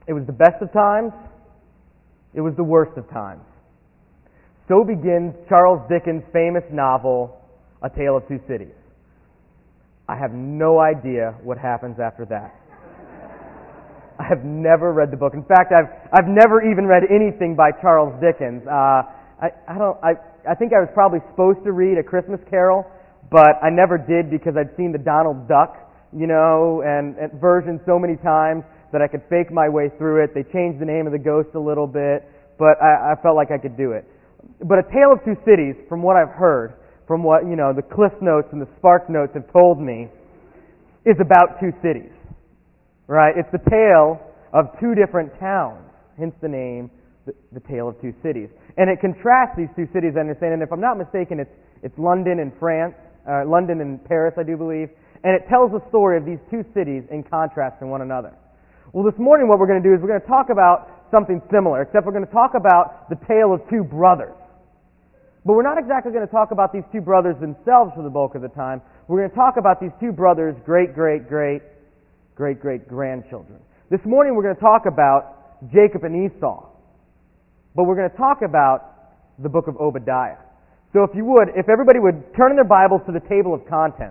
It was the best of times. It was the worst of times. So begins Charles Dickens' famous novel, A Tale of Two Cities. I have no idea what happens after that. I have never read the book. In fact, I've never even read anything by Charles Dickens. I think I was probably supposed to read A Christmas Carol, but I never did because I'd seen the Donald Duck, and version so many times that I could fake my way through it. They changed the name of the ghost a little bit, but I felt like I could do it. But A Tale of Two Cities, from what I've heard, from what the Cliff Notes and the Spark Notes have told me, is about two cities. Right? It's the tale of two different towns, hence the name, the Tale of Two Cities. And it contrasts these two cities, I understand, and if I'm not mistaken, it's London and France, London and Paris, I do believe, and it tells the story of these two cities in contrast to one another. Well, this morning what we're going to do is we're going to talk about something similar, except we're going to talk about the tale of two brothers. But we're not exactly going to talk about these two brothers themselves for the bulk of the time. We're going to talk about these two brothers' great-great-grandchildren. This morning we're going to talk about Jacob and Esau. But we're going to talk about the book of Obadiah. So if everybody would turn in their Bibles to the table of contents.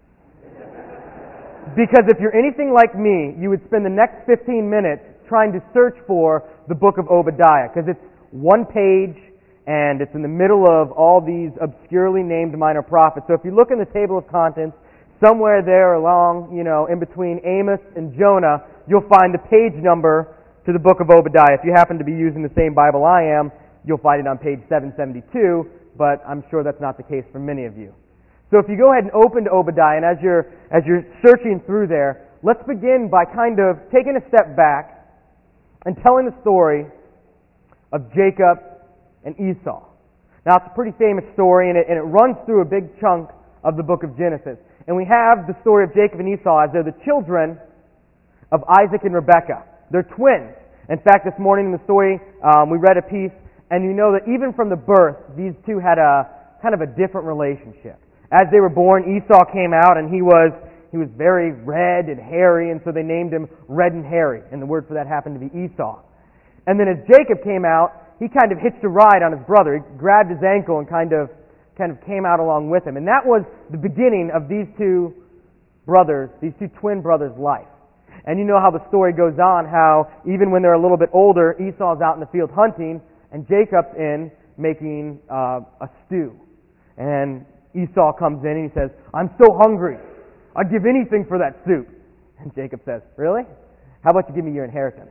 Because if you're anything like me, you would spend the next 15 minutes trying to search for the book of Obadiah. Because it's one page, and it's in the middle of all these obscurely named minor prophets. So if you look in the table of contents, somewhere there along, in between Amos and Jonah, you'll find the page number to the book of Obadiah. If you happen to be using the same Bible I am, you'll find it on page 772, but I'm sure that's not the case for many of you. So if you go ahead and open to Obadiah, and as you're searching through there, let's begin by kind of taking a step back and telling the story of Jacob and Esau. Now, it's a pretty famous story, and it runs through a big chunk of the book of Genesis. And we have the story of Jacob and Esau as they're the children of Isaac and Rebekah. They're twins. In fact, this morning in the story, we read a piece, and you know that even from the birth, these two had a kind of a different relationship. As they were born, Esau came out, and he was very red and hairy, and so they named him Red and Hairy, and the word for that happened to be Esau. And then as Jacob came out, he kind of hitched a ride on his brother. He grabbed his ankle and kind of came out along with him. And that was the beginning of these two brothers, these two twin brothers' life. And you know how the story goes on, how even when they're a little bit older, Esau's out in the field hunting, and Jacob's in making a stew. And Esau comes in and he says, "I'm so hungry. I'd give anything for that soup." And Jacob says, "Really? How about you give me your inheritance?"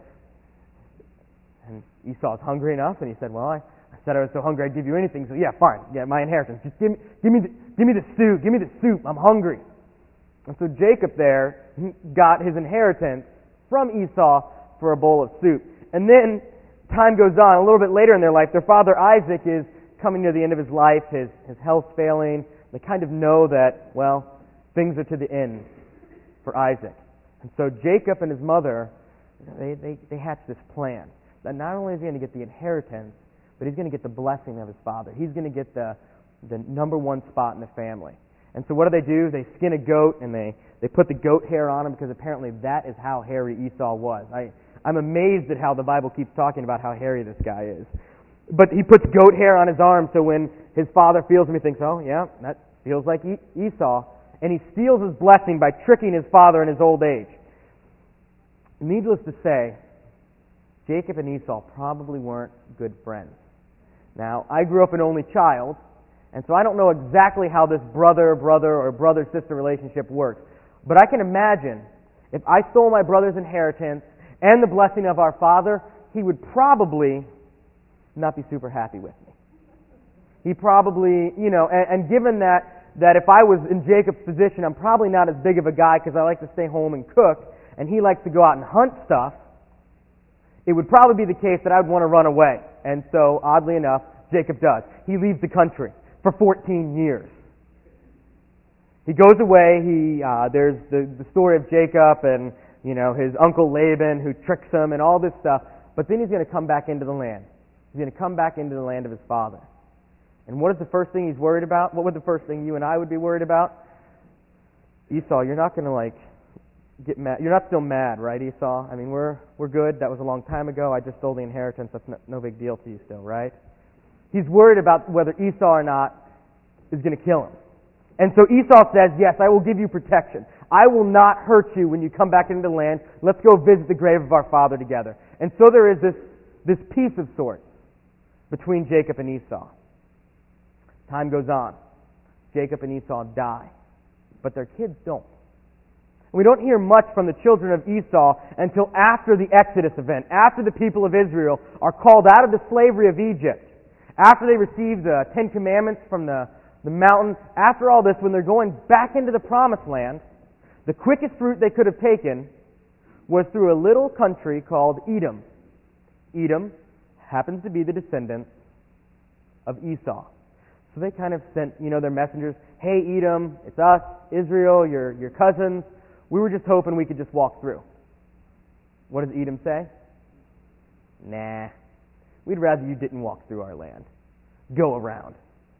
And Esau's hungry enough, and he said, "Well, I said I was so hungry I'd give you anything, so yeah, fine, yeah, my inheritance. Just give me the stew, give me the soup, I'm hungry." And so Jacob there got his inheritance from Esau for a bowl of soup. And then time goes on, a little bit later in their life, their father Isaac is coming near the end of his life, his health's failing. They kind of know that, well, things are to the end for Isaac. And so Jacob and his mother, they hatch this plan. That not only is he going to get the inheritance, but he's going to get the blessing of his father. He's going to get the number one spot in the family. And so what do? They skin a goat, and they put the goat hair on him, because apparently that is how hairy Esau was. I'm amazed at how the Bible keeps talking about how hairy this guy is. But he puts goat hair on his arm, so when his father feels him, he thinks, "Oh, yeah, that feels like Esau." And he steals his blessing by tricking his father in his old age. Needless to say, Jacob and Esau probably weren't good friends. Now, I grew up an only child, and so I don't know exactly how this brother-brother or brother-sister relationship works. But I can imagine if I stole my brother's inheritance and the blessing of our father, he would probably not be super happy with me. He probably, and given that if I was in Jacob's position, I'm probably not as big of a guy because I like to stay home and cook, and he likes to go out and hunt stuff, it would probably be the case that I would want to run away. And so, oddly enough, Jacob does. He leaves the country for 14 years. He goes away. There's the story of Jacob and his uncle Laban who tricks him and all this stuff. But then he's going to come back into the land. He's going to come back into the land of his father. And what is the first thing he's worried about? What would the first thing you and I would be worried about? Esau, you're not going to get mad. You're not still mad, right, Esau? I mean, we're good. That was a long time ago. I just stole the inheritance. That's no big deal to you still, right? He's worried about whether Esau or not is going to kill him. And so Esau says, yes, I will give you protection. I will not hurt you when you come back into the land. Let's go visit the grave of our father together. And so there is this peace of sorts between Jacob and Esau. Time goes on. Jacob and Esau die, but their kids don't. We don't hear much from the children of Esau until after the Exodus event, after the people of Israel are called out of the slavery of Egypt, after they receive the Ten Commandments from the mountain, after all this, when they're going back into the Promised Land, the quickest route they could have taken was through a little country called Edom. Edom happens to be the descendants of Esau. So they kind of sent, their messengers, hey, Edom, it's us, Israel, your cousins. We were just hoping we could just walk through. What does Edom say? Nah, we'd rather you didn't walk through our land. Go around.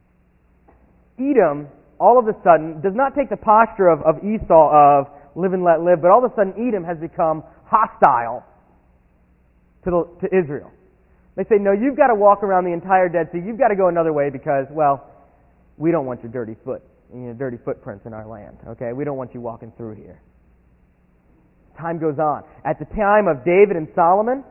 Edom, all of a sudden, does not take the posture of Esau of live and let live, but all of a sudden Edom has become hostile to Israel. They say, no, you've got to walk around the entire Dead Sea. You've got to go another way because, well, we don't want your dirty footprints in our land. Okay, we don't want you walking through here. Time goes on. At the time of David and Solomon,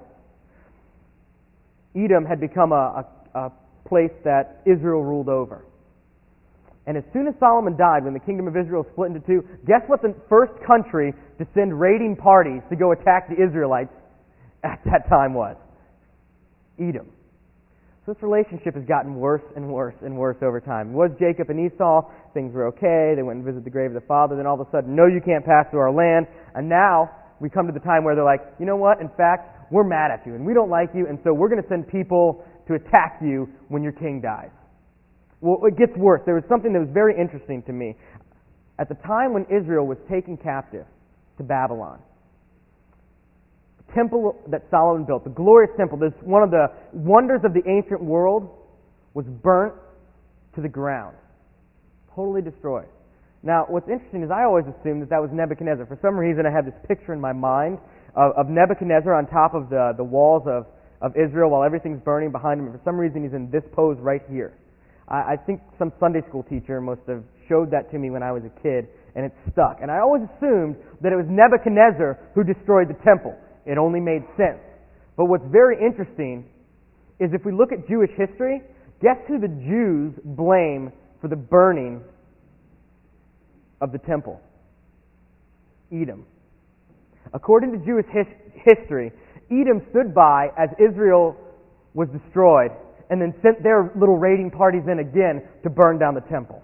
Edom had become a place that Israel ruled over. And as soon as Solomon died, when the kingdom of Israel split into two, guess what the first country to send raiding parties to go attack the Israelites at that time was? Edom. So this relationship has gotten worse and worse and worse over time. It was Jacob and Esau. Things were okay. They went and visited the grave of the father. Then all of a sudden, no, you can't pass through our land. And now we come to the time where they're like, you know what? In fact, we're mad at you and we don't like you, and so we're going to send people to attack you when your king dies. Well, it gets worse. There was something that was very interesting to me. At the time when Israel was taken captive to Babylon, the temple that Solomon built, the glorious temple, this one of the wonders of the ancient world, was burnt to the ground. Totally destroyed. Now, what's interesting is I always assumed that was Nebuchadnezzar. For some reason, I have this picture in my mind of Nebuchadnezzar on top of the walls of Israel while everything's burning behind him. And for some reason, he's in this pose right here. I think some Sunday school teacher must have showed that to me when I was a kid, and it stuck. And I always assumed that it was Nebuchadnezzar who destroyed the temple. It only made sense. But what's very interesting is if we look at Jewish history, guess who the Jews blame for the burning of the temple? Edom. According to Jewish history, Edom stood by as Israel was destroyed and then sent their little raiding parties in again to burn down the temple.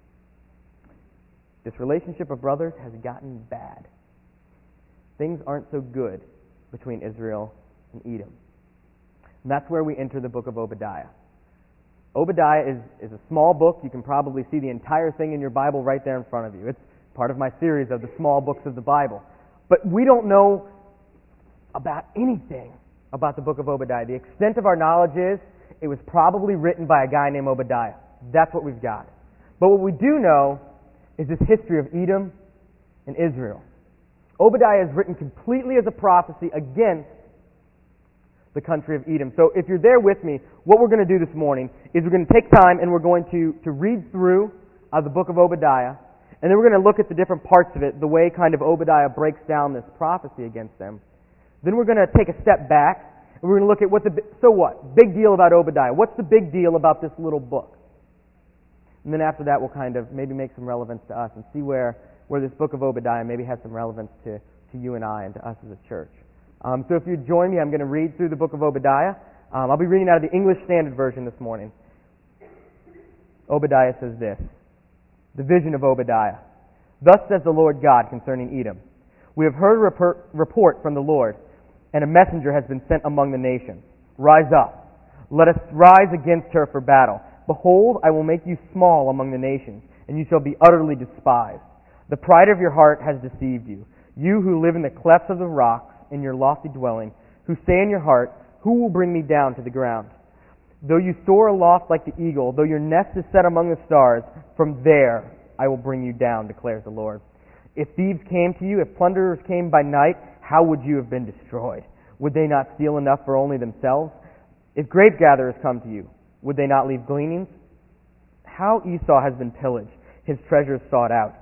This relationship of brothers has gotten bad. Things aren't so good between Israel and Edom. And that's where we enter the book of Obadiah. Obadiah is a small book. You can probably see the entire thing in your Bible right there in front of you. It's part of my series of the small books of the Bible. But we don't know about anything about the book of Obadiah. The extent of our knowledge is it was probably written by a guy named Obadiah. That's what we've got. But what we do know is this history of Edom and Israel. Obadiah is written completely as a prophecy against the country of Edom. So if you're there with me, what we're going to do this morning is we're going to take time and we're going to read through the book of Obadiah, and then we're going to look at the different parts of it, the way kind of Obadiah breaks down this prophecy against them. Then we're going to take a step back, and we're going to look at so what? Big deal about Obadiah. What's the big deal about this little book? And then after that, we'll kind of maybe make some relevance to us and see where this book of Obadiah maybe has some relevance to you and I and to us as a church. So if you join me, I'm going to read through the book of Obadiah. I'll be reading out of the English Standard Version this morning. Obadiah says this: the vision of Obadiah. Thus says the Lord God concerning Edom. We have heard a report from the Lord, and a messenger has been sent among the nations. Rise up. Let us rise against her for battle. Behold, I will make you small among the nations, and you shall be utterly despised. The pride of your heart has deceived you. You who live in the clefts of the rocks, in your lofty dwelling, who say in your heart, who will bring me down to the ground? Though you soar aloft like the eagle, though your nest is set among the stars, from there I will bring you down, declares the Lord. If thieves came to you, if plunderers came by night, how would you have been destroyed? Would they not steal enough for only themselves? If grape gatherers come to you, would they not leave gleanings? How Esau has been pillaged, his treasures sought out.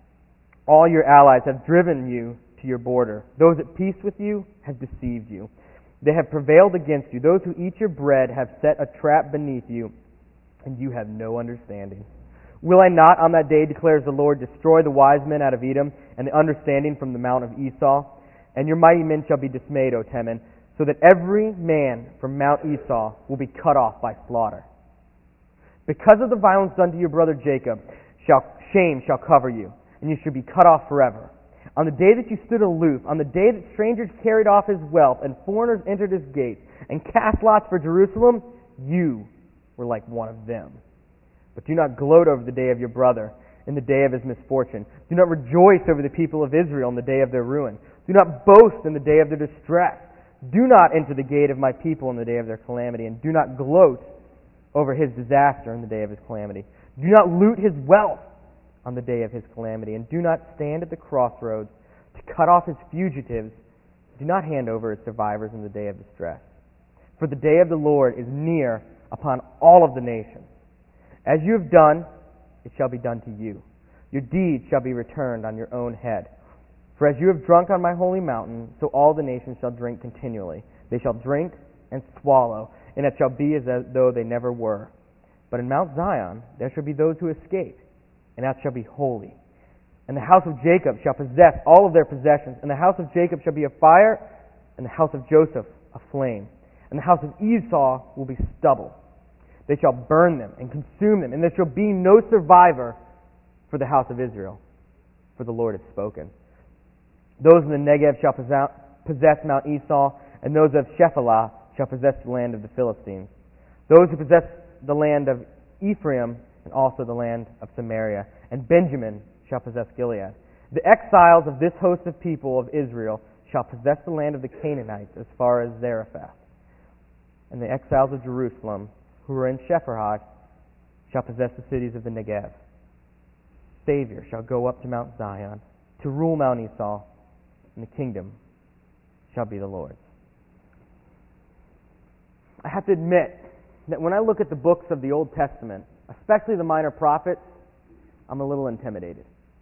All your allies have driven you to your border. Those at peace with you have deceived you. They have prevailed against you. Those who eat your bread have set a trap beneath you, and you have no understanding. Will I not on that day, declares the Lord, destroy the wise men out of Edom and the understanding from the mount of Esau? And your mighty men shall be dismayed, O Teman, so that every man from Mount Esau will be cut off by slaughter. Because of the violence done to your brother Jacob, shame shall cover you, and you shall be cut off forever. On the day that you stood aloof, on the day that strangers carried off his wealth and foreigners entered his gates and cast lots for Jerusalem, you were like one of them. But do not gloat over the day of your brother in the day of his misfortune. Do not rejoice over the people of Israel in the day of their ruin. Do not boast in the day of their distress. Do not enter the gate of my people in the day of their calamity, and do not gloat over his disaster in the day of his calamity. Do not loot his wealth on the day of his calamity, and do not stand at the crossroads to cut off his fugitives. Do not hand over his survivors in the day of distress. For the day of the Lord is near upon all of the nations. As you have done, it shall be done to you. Your deeds shall be returned on your own head. For as you have drunk on my holy mountain, so all the nations shall drink continually. They shall drink and swallow, and it shall be as though they never were. But in Mount Zion there shall be those who escape, and that shall be holy. And the house of Jacob shall possess all of their possessions, and the house of Jacob shall be a fire, and the house of Joseph a flame, and the house of Esau will be stubble. They shall burn them and consume them, and there shall be no survivor for the house of Israel, for the Lord has spoken. Those in the Negev shall possess Mount Esau, and those of Shephelah shall possess the land of the Philistines. Those who possess the land of Ephraim, and also the land of Samaria, and Benjamin shall possess Gilead. The exiles of this host of people of Israel shall possess the land of the Canaanites as far as Zarephath. And the exiles of Jerusalem, who are in Sepharad, shall possess the cities of the Negev. Savior shall go up to Mount Zion, to rule Mount Esau, and the kingdom shall be the Lord's. I have to admit that when I look at the books of the Old Testament, especially the minor prophets, I'm a little intimidated.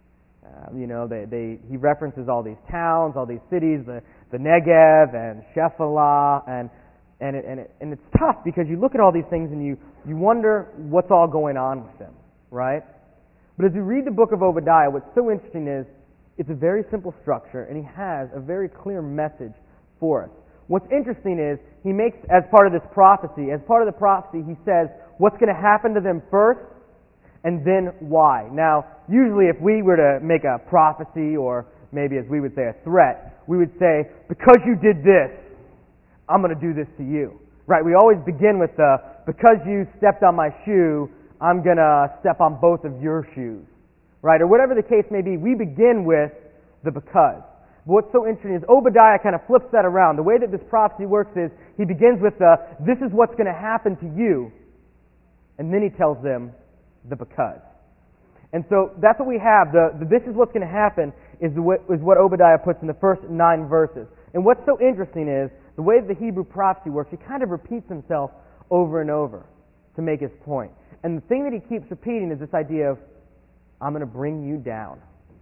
He references all these towns, all these cities, the Negev and Shephelah, and it's tough because you look at all these things and you wonder what's all going on with them, right? But as you read the book of Obadiah, what's so interesting is it's a very simple structure, and he has a very clear message for us. What's interesting is he makes, as part of the prophecy, he says what's going to happen to them first, and then why. Now, usually if we were to make a prophecy, or maybe as we would say a threat, we would say, because you did this, I'm going to do this to you. Right? We always begin with the, because you stepped on my shoe, I'm going to step on both of your shoes. Right? Or whatever the case may be, we begin with the because. But what's so interesting is Obadiah kind of flips that around. The way that this prophecy works is he begins with the, this is what's going to happen to you, and then he tells them the because. And so that's what we have. The this is what's going to happen is what Obadiah puts in the first 9 verses. And what's so interesting is the way that the Hebrew prophecy works, he kind of repeats himself over and over to make his point. And the thing that he keeps repeating is this idea of, I'm going to bring you down.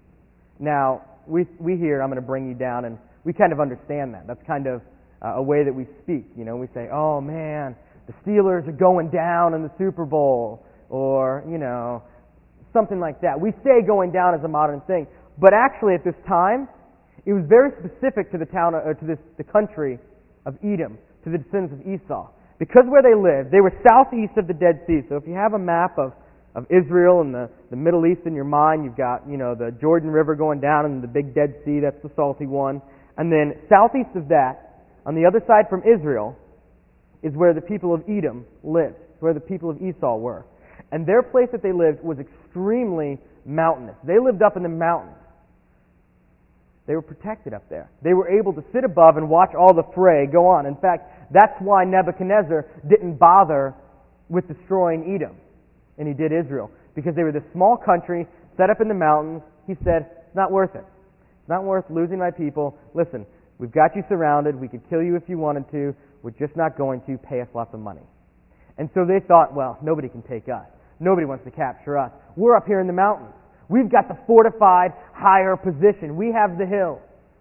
Now, we hear, I'm going to bring you down, and we kind of understand that. That's kind of a way that we speak. You know, we say, oh man, the Steelers are going down in the Super Bowl, or, you know, something like that. We say going down as a modern thing, but actually at this time, it was very specific to the town, or to the country of Edom, to the descendants of Esau. Because where they lived, they were southeast of the Dead Sea. So if you have a map of Israel and the Middle East in your mind, you've got, you know, the Jordan River going down and the big Dead Sea, that's the salty one. And then southeast of that, on the other side from Israel, is where the people of Edom lived, where the people of Esau were. And their place that they lived was extremely mountainous. They lived up in the mountains. They were protected up there. They were able to sit above and watch all the fray go on. In fact, that's why Nebuchadnezzar didn't bother with destroying Edom, and he did Israel. Because they were this small country set up in the mountains. He said, It's not worth it. It's not worth losing my people. Listen, we've got you surrounded. We could kill you if you wanted to. We're just not going to. Pay us lots of money. And so they thought, well, nobody can take us. Nobody wants to capture us. We're up here in the mountains. We've got the fortified, higher position. We have the hill.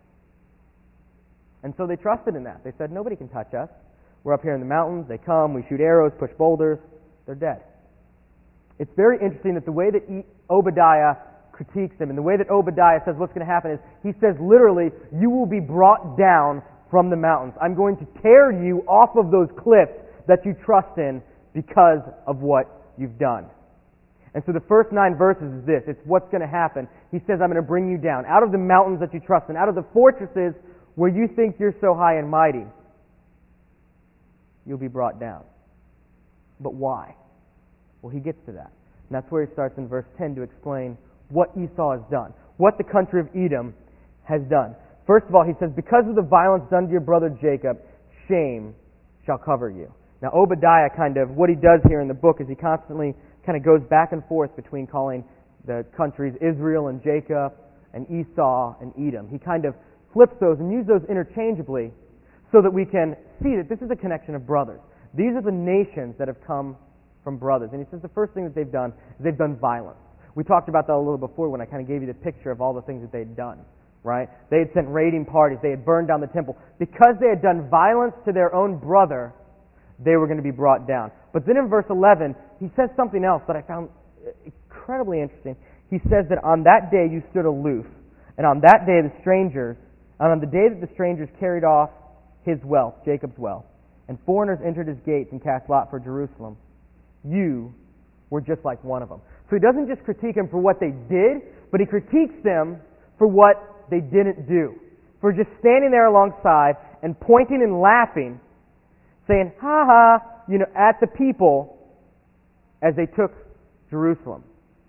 And so they trusted in that. They said, nobody can touch us. We're up here in the mountains. They come. We shoot arrows, push boulders. They're dead. It's very interesting that the way that Obadiah critiques them and the way that Obadiah says what's going to happen is he says literally, you will be brought down from the mountains. I'm going to tear you off of those cliffs that you trust in because of what you've done. And so the first 9 verses is this. It's what's going to happen. He says, I'm going to bring you down out of the mountains that you trust in, out of the fortresses where you think you're so high and mighty. You'll be brought down. But why? Well, he gets to that. And that's where he starts in verse 10 to explain what Esau has done, what the country of Edom has done. First of all, he says, because of the violence done to your brother Jacob, shame shall cover you. Now, Obadiah what he does here in the book is he constantly kind of goes back and forth between calling the countries Israel and Jacob and Esau and Edom. He kind of flips those and uses those interchangeably so that we can see that this is a connection of brothers. These are the nations that have come from brothers. And he says the first thing that they've done is they've done violence. We talked about that a little before when I kind of gave you the picture of all the things that they'd done. Right? They had sent raiding parties. They had burned down the temple. Because they had done violence to their own brother, they were going to be brought down. But then in verse 11, he says something else that I found incredibly interesting. He says that on that day you stood aloof, and on that day on the day that the strangers carried off his wealth, Jacob's wealth, and foreigners entered his gates and cast lot for Jerusalem, you were just like one of them. So he doesn't just critique them for what they did, but he critiques them for what they didn't do. For just standing there alongside and pointing and laughing, saying, ha ha, at the people as they took Jerusalem.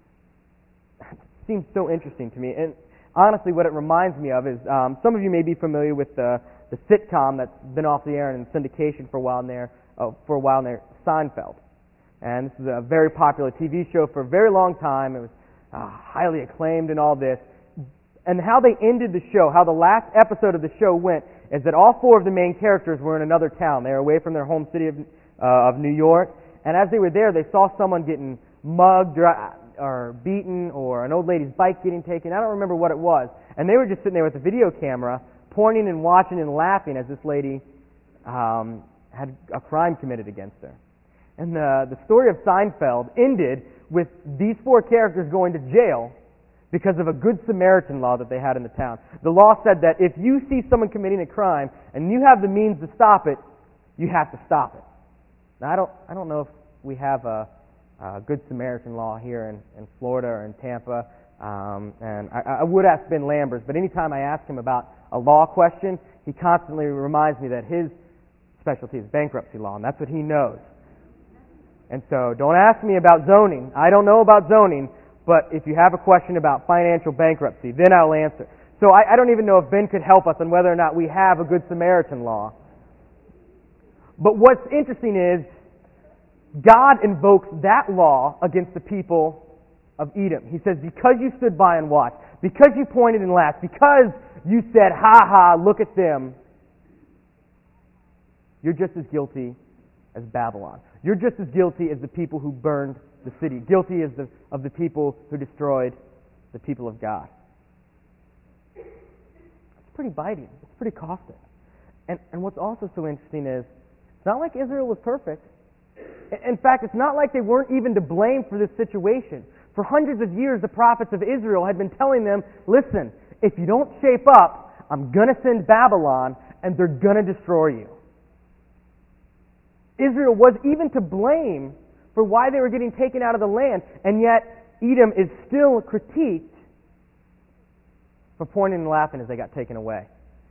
It seems so interesting to me. And honestly, what it reminds me of is, some of you may be familiar with the sitcom that's been off the air and in syndication for a while now, Seinfeld. And this is a very popular TV show for a very long time. It was highly acclaimed and all this. And how they ended the show, how the last episode of the show went, is that all 4 of the main characters were in another town. They were away from their home city of New York. And as they were there, they saw someone getting mugged or beaten, or an old lady's bike getting taken. I don't remember what it was. And they were just sitting there with a video camera, pointing and watching and laughing as this lady had a crime committed against her. And the story of Seinfeld ended with these 4 characters going to jail because of a Good Samaritan law that they had in the town. The law said that if you see someone committing a crime and you have the means to stop it, you have to stop it. Now, I don't know if we have a Good Samaritan law here in Florida or in Tampa, and I would ask Ben Lambers, but anytime I ask him about a law question, he constantly reminds me that his specialty is bankruptcy law, and that's what he knows. And so don't ask me about zoning. I don't know about zoning, but if you have a question about financial bankruptcy, then I'll answer. So I don't even know if Ben could help us on whether or not we have a Good Samaritan law. But what's interesting is God invokes that law against the people of Edom. He says, because you stood by and watched, because you pointed and laughed, because you said, ha ha, look at them, you're just as guilty as Babylon. You're just as guilty as the people who burned the city, guilty as of the people who destroyed the people of God. It's pretty biting. It's pretty caustic. And what's also so interesting is, it's not like Israel was perfect. In fact, it's not like they weren't even to blame for this situation. For hundreds of years, the prophets of Israel had been telling them, listen, if you don't shape up, I'm going to send Babylon, and they're going to destroy you. Israel was even to blame for why they were getting taken out of the land, and yet Edom is still critiqued for pointing and laughing as they got taken away.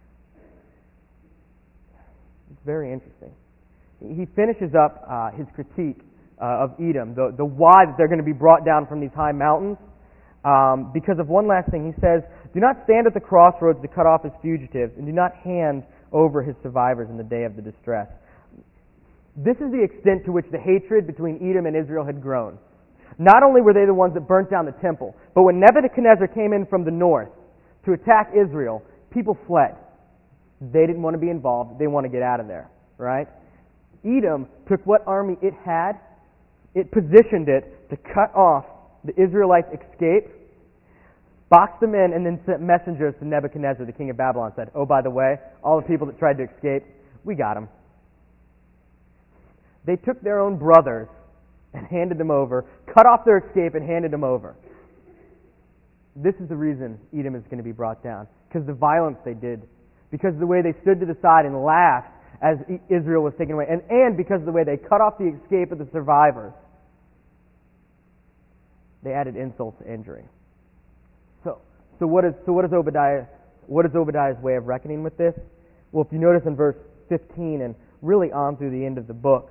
It's very interesting. He finishes up his critique of Edom, the why that they're going to be brought down from these high mountains, because of one last thing. He says, do not stand at the crossroads to cut off his fugitives, and do not hand over his survivors in the day of the distress. This is the extent to which the hatred between Edom and Israel had grown. Not only were they the ones that burnt down the temple, but when Nebuchadnezzar came in from the north, to attack Israel, people fled. They didn't want to be involved. They want to get out of there, right? Edom took what army it had, it positioned it to cut off the Israelites' escape, boxed them in, and then sent messengers to Nebuchadnezzar, the king of Babylon, said, oh, by the way, all the people that tried to escape, we got them. They took their own brothers and handed them over, cut off their escape and handed them over. This is the reason Edom is going to be brought down, because the violence they did, because of the way they stood to the side and laughed as Israel was taken away, and because of the way they cut off the escape of the survivors. They added insult to injury. So what is Obadiah's way of reckoning with this? Well, if you notice in verse 15 and really on through the end of the book,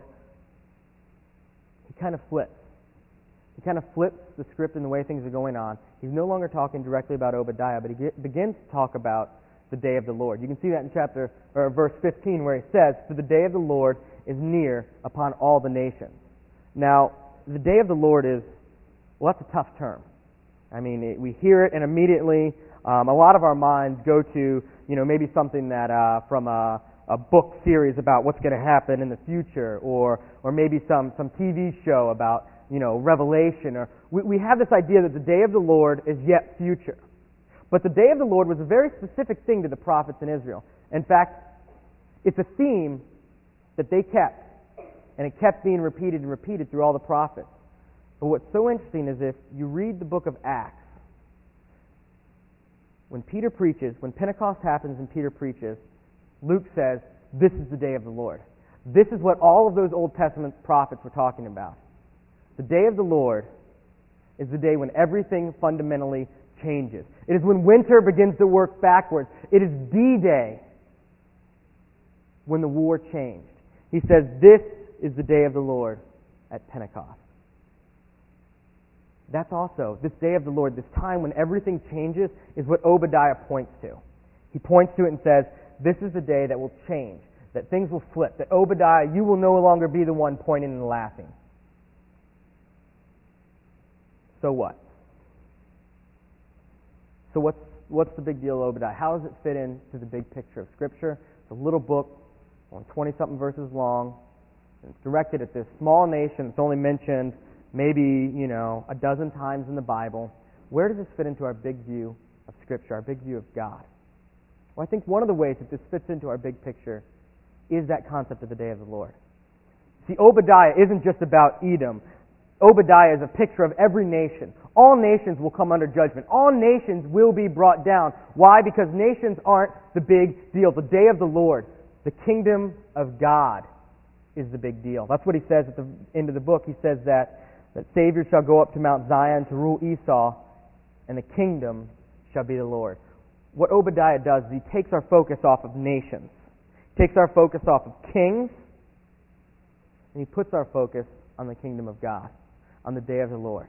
he kind of flips. He kind of flips the script and the way things are going on. He's no longer talking directly about Obadiah, but he begins to talk about the day of the Lord. You can see that in verse 15 where he says, for the day of the Lord is near upon all the nations. Now, the day of the Lord is, well, that's a tough term. I mean, we hear it and immediately a lot of our minds go to, maybe something that from a book series about what's going to happen in the future, or maybe some TV show about, Revelation. Or we have this idea that the day of the Lord is yet future. But the day of the Lord was a very specific thing to the prophets in Israel. In fact, it's a theme that they kept, and it kept being repeated and repeated through all the prophets. But what's so interesting is if you read the book of Acts, when Peter preaches, when Pentecost happens and Peter preaches, Luke says, this is the day of the Lord. This is what all of those Old Testament prophets were talking about. The day of the Lord is the day when everything fundamentally changes. It is when winter begins to work backwards. It is D-Day when the war changed. He says, this is the day of the Lord at Pentecost. That's also, this day of the Lord, this time when everything changes, is what Obadiah points to. He points to it and says, this is the day that will change, that things will flip, that Obadiah, you will no longer be the one pointing and laughing. So what? So what's the big deal, Obadiah? How does it fit into the big picture of Scripture? It's a little book, 20-something verses long, and it's directed at this small nation. It's only mentioned maybe, a dozen times in the Bible. Where does this fit into our big view of Scripture, our big view of God? Well, I think one of the ways that this fits into our big picture is that concept of the day of the Lord. See, Obadiah isn't just about Edom. Obadiah is a picture of every nation. All nations will come under judgment. All nations will be brought down. Why? Because nations aren't the big deal. The day of the Lord, the kingdom of God, is the big deal. That's what he says at the end of the book. He says that Savior shall go up to Mount Zion to rule Esau, and the kingdom shall be the Lord. What Obadiah does is he takes our focus off of nations, takes our focus off of kings, and he puts our focus on the kingdom of God, on the day of the Lord.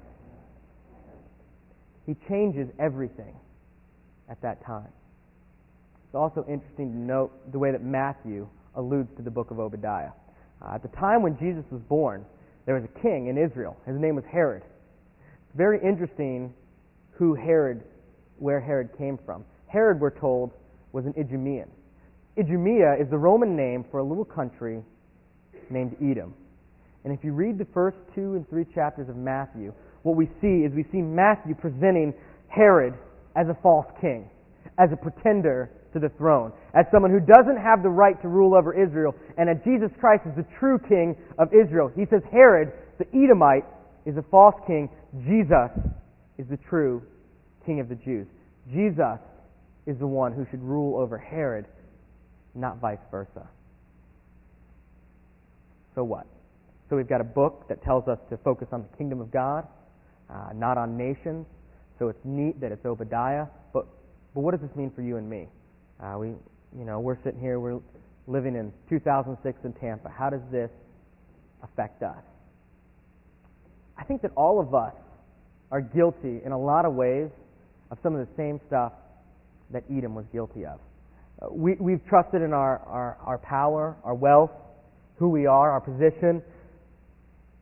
He changes everything at that time. It's also interesting to note the way that Matthew alludes to the book of Obadiah. At the time when Jesus was born, there was a king in Israel. His name was Herod. It's very interesting where Herod came from. Herod, we're told, was an Idumean. Idumea is the Roman name for a little country named Edom. And if you read the first 2 and 3 chapters of Matthew, what we see is Matthew presenting Herod as a false king, as a pretender to the throne, as someone who doesn't have the right to rule over Israel, and that Jesus Christ is the true king of Israel. He says Herod, the Edomite, is a false king. Jesus is the true king of the Jews. Jesus is the one who should rule over Herod, not vice versa. So what? So we've got a book that tells us to focus on the kingdom of God, not on nations. So it's neat that it's Obadiah. But what does this mean for you and me? We're sitting here, we're living in 2006 in Tampa. How does this affect us? I think that all of us are guilty in a lot of ways of some of the same stuff that Edom was guilty of. We've trusted in our power, our wealth, who we are, our position,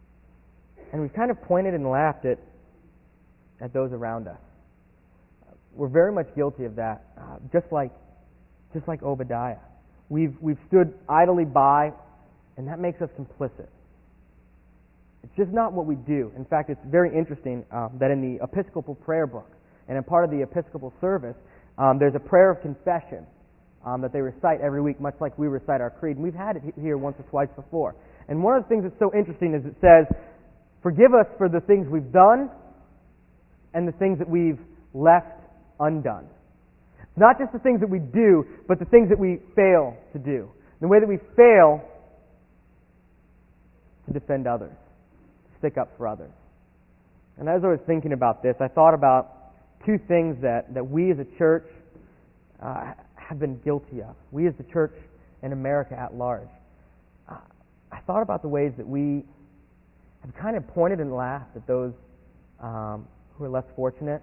and we've kind of pointed and laughed at those around us. we're very much guilty of that, just like Obadiah. We've stood idly by, and that makes us complicit. It's just not what we do. In fact, it's very interesting that in the Episcopal prayer book, and in part of the Episcopal service, there's a prayer of confession that they recite every week, much like we recite our creed. And we've had it here once or twice before. And one of the things that's so interesting is it says, forgive us for the things we've done and the things that we've left undone. Not just the things that we do, but the things that we fail to do. The way that we fail to defend others, to stick up for others. And as I was thinking about this, I thought about two things that we as a church have been guilty of. We as the church in America at large. I thought about the ways that we have kind of pointed and laughed at those who are less fortunate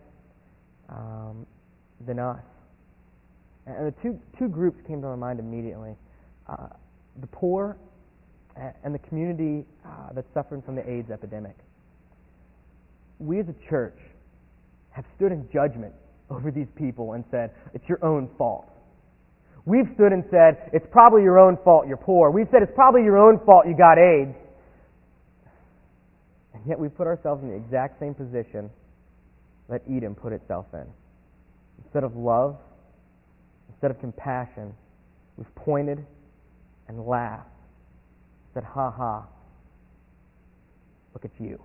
than us. And the two groups came to my mind immediately. The poor and the community that's suffering from the AIDS epidemic. We as a church have stood in judgment over these people and said, it's your own fault. We've stood and said, it's probably your own fault you're poor. We've said, it's probably your own fault you got AIDS. And yet we put ourselves in the exact same position that Edom put itself in. Instead of love, instead of compassion, we've pointed and laughed. Said, ha ha, look at you.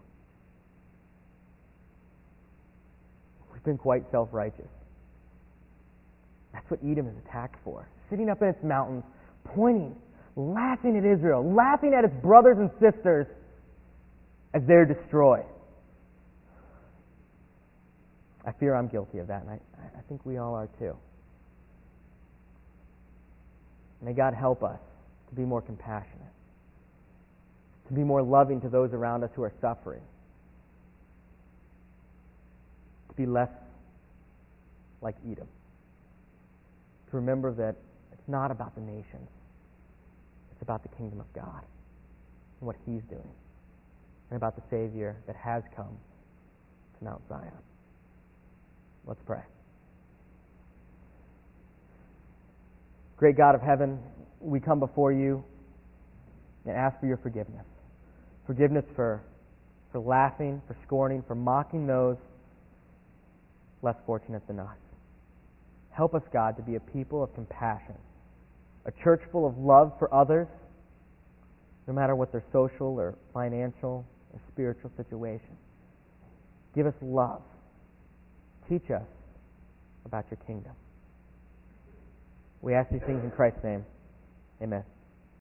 We've been quite self-righteous. That's what Edom is attacked for. Sitting up in its mountains, pointing, laughing at Israel, laughing at its brothers and sisters as they're destroyed. I fear I'm guilty of that, and I think we all are too. May God help us to be more compassionate, to be more loving to those around us who are suffering, to be less like Edom, to remember that it's not about the nations, it's about the kingdom of God and what He's doing, and about the Savior that has come to Mount Zion. Let's pray. Great God of heaven, we come before you and ask for your forgiveness. Forgiveness for laughing, for scorning, for mocking those less fortunate than us. Help us, God, to be a people of compassion, a church full of love for others, no matter what their social or financial or spiritual situation. Give us love. Teach us about your kingdom. We ask these things in Christ's name. Amen.